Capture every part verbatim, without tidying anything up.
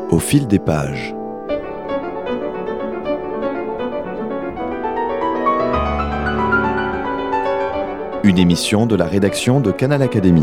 Au fil des pages. Une émission de la rédaction de Canal Académie.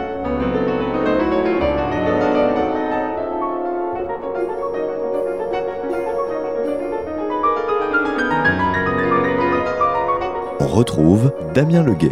On retrouve Damien Leguet.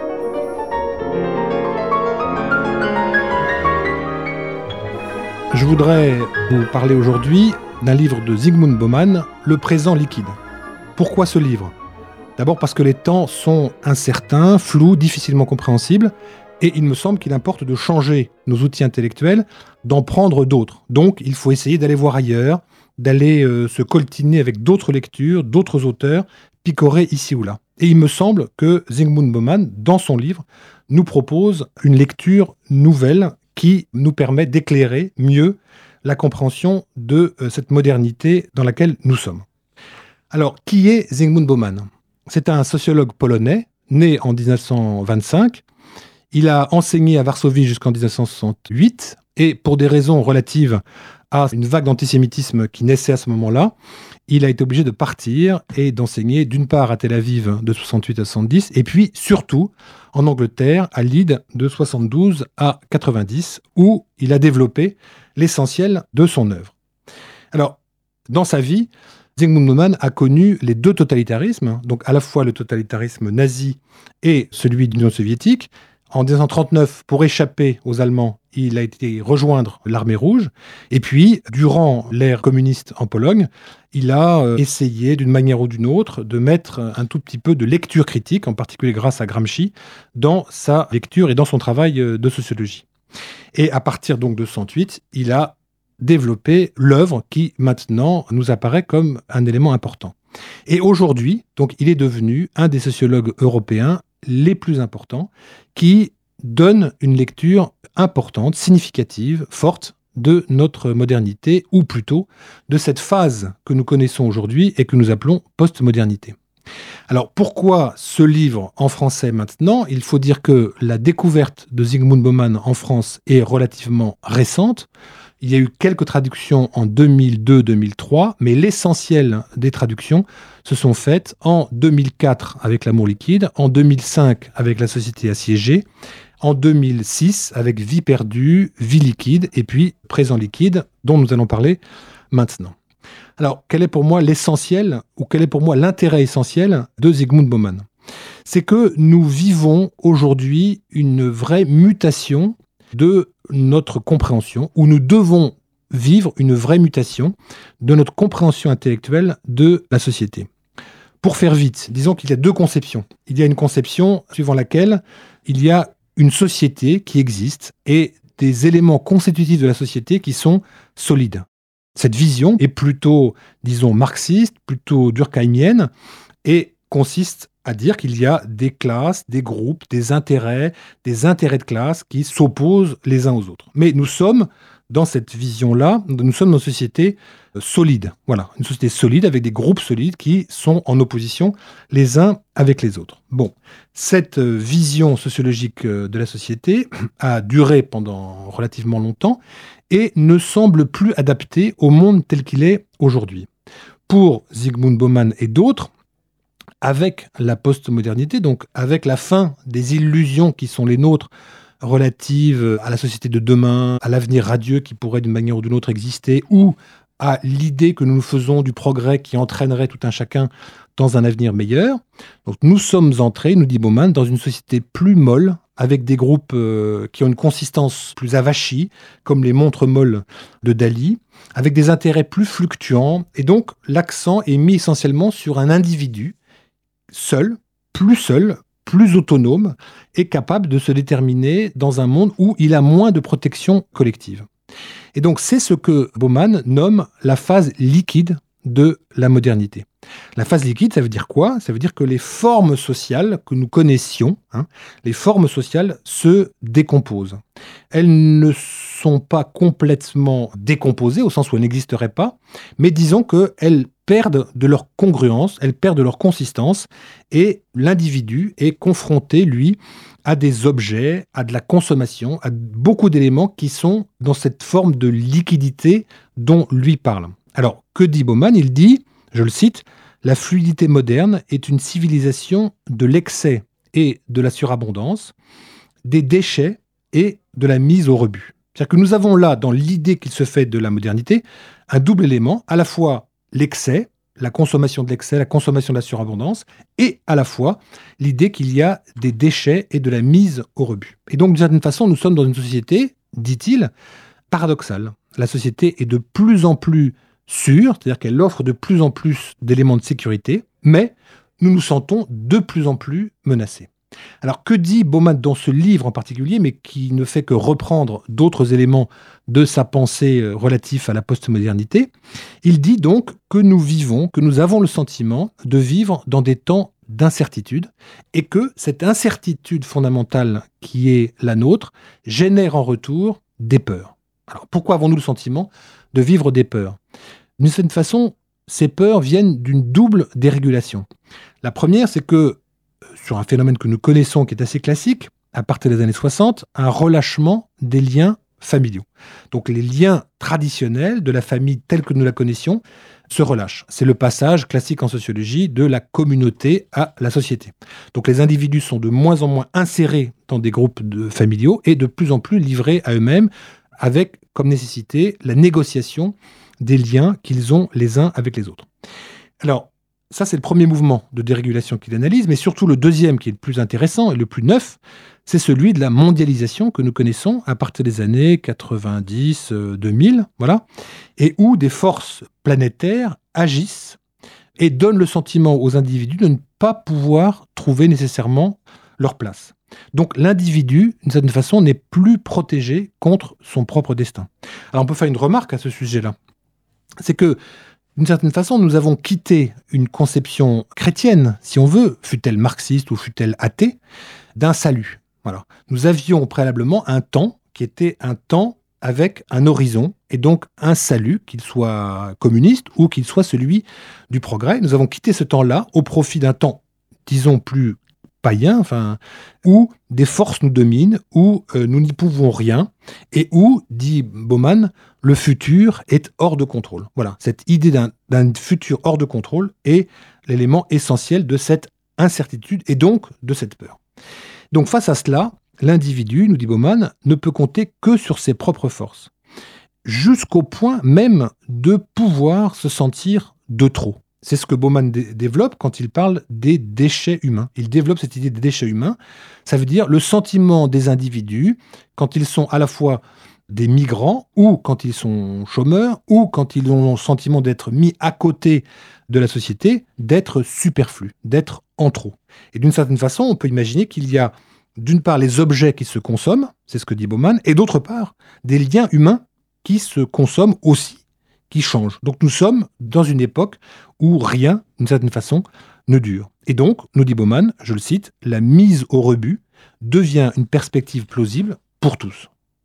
Je voudrais vous parler aujourd'hui d'un livre de Zygmunt Bauman, Le présent liquide. Pourquoi ce livre ? D'abord parce que les temps sont incertains, flous, difficilement compréhensibles, et il me semble qu'il importe de changer nos outils intellectuels, d'en prendre d'autres. Donc il faut essayer d'aller voir ailleurs, d'aller euh, se coltiner avec d'autres lectures, d'autres auteurs, picorer ici ou là. Et il me semble que Zygmunt Bauman, dans son livre, nous propose une lecture nouvelle qui nous permet d'éclairer mieux la compréhension de euh, cette modernité dans laquelle nous sommes. Alors, qui est Zygmunt Bauman ? C'est un sociologue polonais, né en dix-neuf cent vingt-cinq. Il a enseigné à Varsovie jusqu'en dix-neuf cent soixante-huit, et pour des raisons relatives à une vague d'antisémitisme qui naissait à ce moment-là, il a été obligé de partir et d'enseigner d'une part à Tel Aviv de soixante-huit à soixante-dix, et puis surtout en Angleterre, à Leeds de soixante-douze à quatre-vingt-dix, où il a développé l'essentiel de son œuvre. Alors, dans sa vie, Zygmunt Bauman a connu les deux totalitarismes, donc à la fois le totalitarisme nazi et celui de l'Union soviétique. En dix-neuf cent trente-neuf, pour échapper aux Allemands, il a été rejoindre l'armée rouge. Et puis, durant l'ère communiste en Pologne, il a euh, essayé, d'une manière ou d'une autre, de mettre un tout petit peu de lecture critique, en particulier grâce à Gramsci, dans sa lecture et dans son travail de sociologie. Et à partir donc de soixante-huit, il a développé l'œuvre qui, maintenant, nous apparaît comme un élément important. Et aujourd'hui, donc, il est devenu un des sociologues européens les plus importants, qui donne une lecture importante, significative, forte de notre modernité, ou plutôt de cette phase que nous connaissons aujourd'hui et que nous appelons postmodernité. Alors pourquoi ce livre en français maintenant ? Il faut dire que la découverte de Zygmunt Bauman en France est relativement récente. Il y a eu quelques traductions en deux mille deux deux mille trois, mais l'essentiel des traductions se sont faites en deux mille quatre avec L'amour liquide, en deux mille cinq avec La société assiégée, en deux mille six avec Vie perdue, Vie liquide, et puis Présent liquide, dont nous allons parler maintenant. Alors, quel est pour moi l'essentiel, ou quel est pour moi l'intérêt essentiel de Zygmunt Bauman ? C'est que nous vivons aujourd'hui une vraie mutation de notre compréhension, où nous devons vivre une vraie mutation de notre compréhension intellectuelle de la société. Pour faire vite, disons qu'il y a deux conceptions. Il y a une conception suivant laquelle il y a une société qui existe et des éléments constitutifs de la société qui sont solides. Cette vision est plutôt, disons, marxiste, plutôt durkheimienne, et consiste à dire qu'il y a des classes, des groupes, des intérêts, des intérêts de classe qui s'opposent les uns aux autres. Mais nous sommes, dans cette vision-là, nous sommes dans une société solide. Voilà, une société solide avec des groupes solides qui sont en opposition les uns avec les autres. Bon, cette vision sociologique de la société a duré pendant relativement longtemps et ne semble plus adaptée au monde tel qu'il est aujourd'hui. Pour Zygmunt Bauman et d'autres, avec la postmodernité, donc avec la fin des illusions qui sont les nôtres relatives à la société de demain, à l'avenir radieux qui pourrait d'une manière ou d'une autre exister, ou à l'idée que nous nous faisons du progrès qui entraînerait tout un chacun dans un avenir meilleur. Donc nous sommes entrés, nous dit Bauman, dans une société plus molle, avec des groupes euh, qui ont une consistance plus avachie, comme les montres molles de Dali, avec des intérêts plus fluctuants, et donc l'accent est mis essentiellement sur un individu seul, plus seul, plus autonome, et capable de se déterminer dans un monde où il a moins de protection collective. Et donc c'est ce que Bauman nomme la phase liquide de la modernité. La phase liquide, ça veut dire quoi ? Ça veut dire que les formes sociales que nous connaissions, hein, les formes sociales se décomposent. Elles ne sont pas complètement décomposées, au sens où elles n'existeraient pas, mais disons qu'elles perdent de leur congruence, elles perdent de leur consistance, et l'individu est confronté, lui, à des objets, à de la consommation, à beaucoup d'éléments qui sont dans cette forme de liquidité dont lui parle. Alors, que dit Bauman ? Il dit, je le cite, « La fluidité moderne est une civilisation de l'excès et de la surabondance, des déchets et de la mise au rebut. » C'est-à-dire que nous avons là, dans l'idée qu'il se fait de la modernité, un double élément, à la fois l'excès, la consommation de l'excès, la consommation de la surabondance, et à la fois l'idée qu'il y a des déchets et de la mise au rebut. Et donc, d'une certaine façon, nous sommes dans une société, dit-il, paradoxale. La société est de plus en plus sûre, c'est-à-dire qu'elle offre de plus en plus d'éléments de sécurité, mais nous nous sentons de plus en plus menacés. Alors, que dit Bauman dans ce livre en particulier, mais qui ne fait que reprendre d'autres éléments de sa pensée relatifs à la postmodernité ? Il dit donc que nous vivons, que nous avons le sentiment de vivre dans des temps d'incertitude, et que cette incertitude fondamentale qui est la nôtre génère en retour des peurs. Alors, pourquoi avons-nous le sentiment de vivre des peurs ? D'une certaine façon, ces peurs viennent d'une double dérégulation. La première, c'est que sur un phénomène que nous connaissons, qui est assez classique, à partir des années soixante, un relâchement des liens familiaux. Donc les liens traditionnels de la famille telle que nous la connaissions se relâchent. C'est le passage classique en sociologie de la communauté à la société. Donc les individus sont de moins en moins insérés dans des groupes de familiaux et de plus en plus livrés à eux-mêmes, avec comme nécessité la négociation des liens qu'ils ont les uns avec les autres. Alors, ça, c'est le premier mouvement de dérégulation qu'il analyse, mais surtout le deuxième, qui est le plus intéressant et le plus neuf, c'est celui de la mondialisation que nous connaissons à partir des années quatre-vingt-dix, deux mille, voilà, et où des forces planétaires agissent et donnent le sentiment aux individus de ne pas pouvoir trouver nécessairement leur place. Donc l'individu, d'une certaine façon, n'est plus protégé contre son propre destin. Alors on peut faire une remarque à ce sujet-là. C'est que d'une certaine façon, nous avons quitté une conception chrétienne, si on veut, fût-elle marxiste ou fût-elle athée, d'un salut. Voilà. Nous avions préalablement un temps qui était un temps avec un horizon, et donc un salut, qu'il soit communiste ou qu'il soit celui du progrès. Nous avons quitté ce temps-là au profit d'un temps, disons, plus païen, enfin, où des forces nous dominent, où euh, nous n'y pouvons rien, et où, dit Bauman, le futur est hors de contrôle. Voilà, cette idée d'un, d'un futur hors de contrôle est l'élément essentiel de cette incertitude et donc de cette peur. Donc face à cela, l'individu, nous dit Bauman, ne peut compter que sur ses propres forces, jusqu'au point même de pouvoir se sentir de trop. C'est ce que Bauman dé- développe quand il parle des déchets humains. Il développe cette idée des déchets humains. Ça veut dire le sentiment des individus quand ils sont à la fois des migrants, ou quand ils sont chômeurs, ou quand ils ont le sentiment d'être mis à côté de la société, d'être superflus, d'être en trop. Et d'une certaine façon, on peut imaginer qu'il y a d'une part les objets qui se consomment, c'est ce que dit Bauman, et d'autre part des liens humains qui se consomment aussi, qui changent. Donc nous sommes dans une époque où rien, d'une certaine façon, ne dure. Et donc, nous dit Bauman, je le cite, « La mise au rebut devient une perspective plausible pour tous ».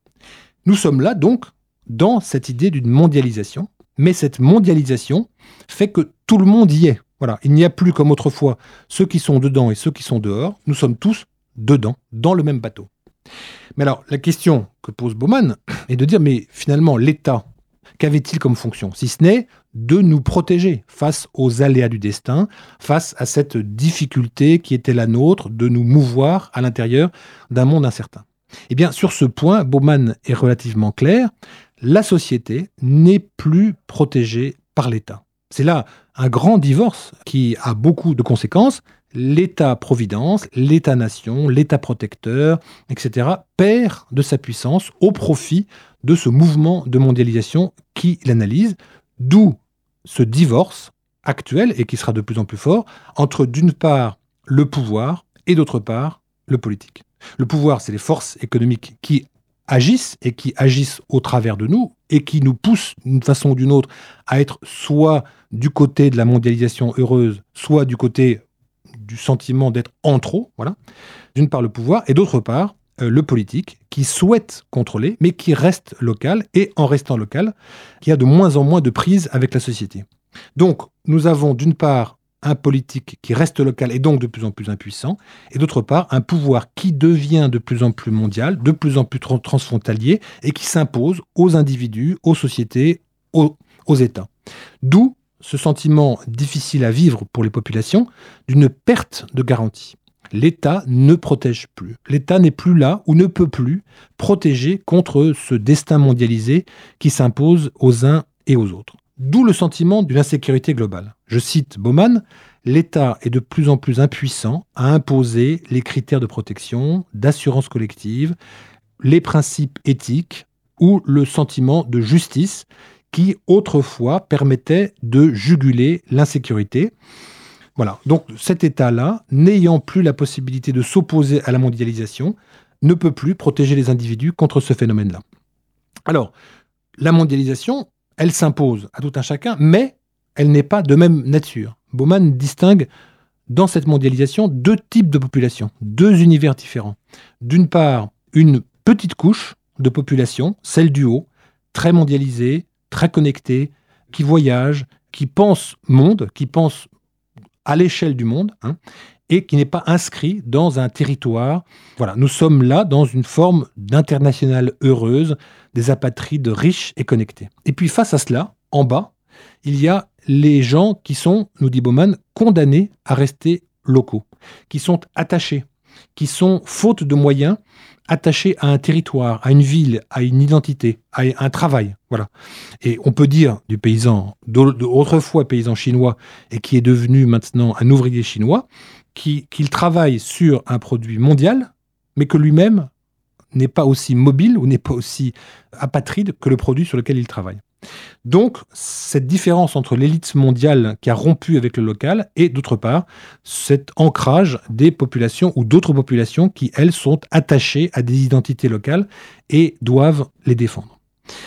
Nous sommes là donc dans cette idée d'une mondialisation, mais cette mondialisation fait que tout le monde y est. Voilà, il n'y a plus comme autrefois ceux qui sont dedans et ceux qui sont dehors, nous sommes tous dedans, dans le même bateau. Mais alors, la question que pose Bauman est de dire, mais finalement, l'État, qu'avait-il comme fonction ? Si ce n'est de nous protéger face aux aléas du destin, face à cette difficulté qui était la nôtre de nous mouvoir à l'intérieur d'un monde incertain. Eh bien, sur ce point, Bauman est relativement clair. La société n'est plus protégée par l'État. C'est là un grand divorce qui a beaucoup de conséquences. L'État-providence, l'État-nation, l'État-protecteur, et cetera, perd de sa puissance au profit de ce mouvement de mondialisation qui l'analyse, d'où ce divorce actuel, et qui sera de plus en plus fort, entre d'une part le pouvoir et d'autre part le politique. Le pouvoir, c'est les forces économiques qui agissent et qui agissent au travers de nous et qui nous poussent d'une façon ou d'une autre à être soit du côté de la mondialisation heureuse, soit du côté du sentiment d'être en trop, voilà. D'une part le pouvoir et d'autre part euh, le politique qui souhaite contrôler mais qui reste local et en restant local, qui a de moins en moins de prise avec la société. Donc, nous avons d'une part un politique qui reste local et donc de plus en plus impuissant, et d'autre part un pouvoir qui devient de plus en plus mondial, de plus en plus tra- transfrontalier, et qui s'impose aux individus, aux sociétés, aux, aux États. D'où ce sentiment difficile à vivre pour les populations d'une perte de garantie. L'État ne protège plus. L'État n'est plus là ou ne peut plus protéger contre ce destin mondialisé qui s'impose aux uns et aux autres. D'où le sentiment d'une insécurité globale. Je cite Bauman, « L'État est de plus en plus impuissant à imposer les critères de protection, d'assurance collective, les principes éthiques ou le sentiment de justice qui autrefois permettait de juguler l'insécurité. » Voilà, donc cet État-là, n'ayant plus la possibilité de s'opposer à la mondialisation, ne peut plus protéger les individus contre ce phénomène-là. Alors, la mondialisation, elle s'impose à tout un chacun, mais elle n'est pas de même nature. Bauman distingue dans cette mondialisation deux types de populations, deux univers différents. D'une part, une petite couche de population, celle du haut, très mondialisée, très connectée, qui voyage, qui pense monde, qui pense à l'échelle du monde, hein, et qui n'est pas inscrit dans un territoire. Voilà, nous sommes là dans une forme d'internationale heureuse, des apatrides riches et connectés. Et puis face à cela, en bas, il y a les gens qui sont, nous dit Bauman, condamnés à rester locaux, qui sont attachés, qui sont, faute de moyens, attachés à un territoire, à une ville, à une identité, à un travail. Voilà. Et on peut dire du paysan, d'autrefois paysan chinois, et qui est devenu maintenant un ouvrier chinois, qui, qu'il travaille sur un produit mondial, mais que lui-même n'est pas aussi mobile ou n'est pas aussi apatride que le produit sur lequel il travaille. Donc, cette différence entre l'élite mondiale qui a rompu avec le local et, d'autre part, cet ancrage des populations ou d'autres populations qui, elles, sont attachées à des identités locales et doivent les défendre.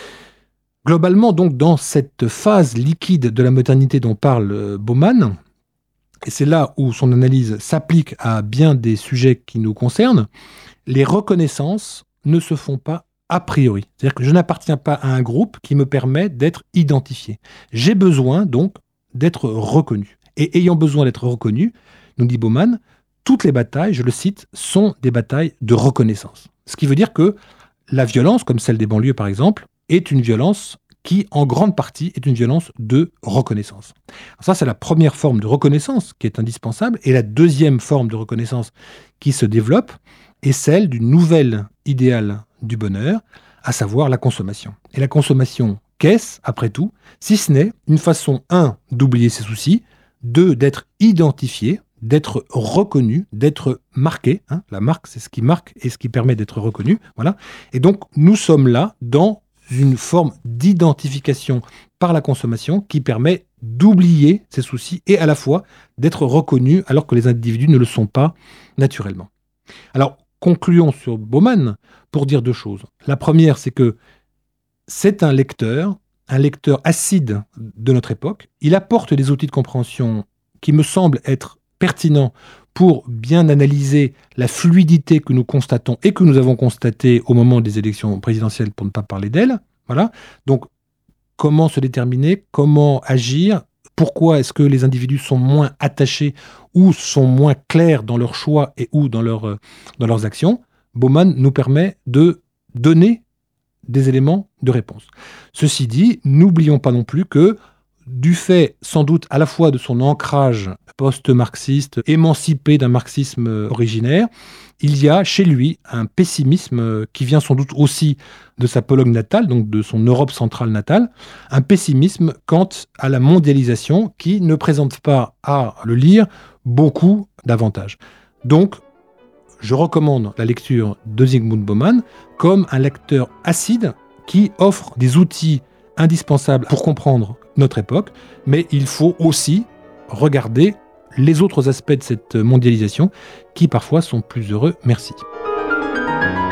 Globalement, donc, dans cette phase liquide de la modernité dont parle Bauman, et c'est là où son analyse s'applique à bien des sujets qui nous concernent, les reconnaissances ne se font pas a priori. C'est-à-dire que je n'appartiens pas à un groupe qui me permet d'être identifié. J'ai besoin donc d'être reconnu. Et ayant besoin d'être reconnu, nous dit Bauman, toutes les batailles, je le cite, sont des batailles de reconnaissance. Ce qui veut dire que la violence, comme celle des banlieues par exemple, est une violence qui, en grande partie, est une violence de reconnaissance. Alors ça, c'est la première forme de reconnaissance qui est indispensable. Et la deuxième forme de reconnaissance qui se développe est celle du nouvel idéal du bonheur, à savoir la consommation. Et la consommation, qu'est-ce, après tout, si ce n'est une façon, un, d'oublier ses soucis, deux, d'être identifié, d'être reconnu, d'être marqué. Hein, la marque, c'est ce qui marque et ce qui permet d'être reconnu. Voilà. Et donc, nous sommes là dans une forme d'identification par la consommation qui permet d'oublier ses soucis et à la fois d'être reconnu alors que les individus ne le sont pas naturellement. Alors, concluons sur Bauman pour dire deux choses. La première, c'est que c'est un lecteur, un lecteur acide de notre époque. Il apporte des outils de compréhension qui me semblent être pertinents pour bien analyser la fluidité que nous constatons et que nous avons constatée au moment des élections présidentielles, pour ne pas parler d'elles. Voilà. Donc, comment se déterminer, comment agir, pourquoi est-ce que les individus sont moins attachés ou sont moins clairs dans leurs choix et ou dans, leur, dans leurs actions. Bauman nous permet de donner des éléments de réponse. Ceci dit, n'oublions pas non plus que, du fait sans doute à la fois de son ancrage post-marxiste, émancipé d'un marxisme originaire, il y a chez lui un pessimisme qui vient sans doute aussi de sa Pologne natale, donc de son Europe centrale natale, un pessimisme quant à la mondialisation qui ne présente pas, à le lire, beaucoup d'avantages. Donc, je recommande la lecture de Zygmunt Bauman comme un lecteur acide qui offre des outils indispensables pour comprendre notre époque, mais il faut aussi regarder les autres aspects de cette mondialisation qui parfois sont plus heureux. Merci.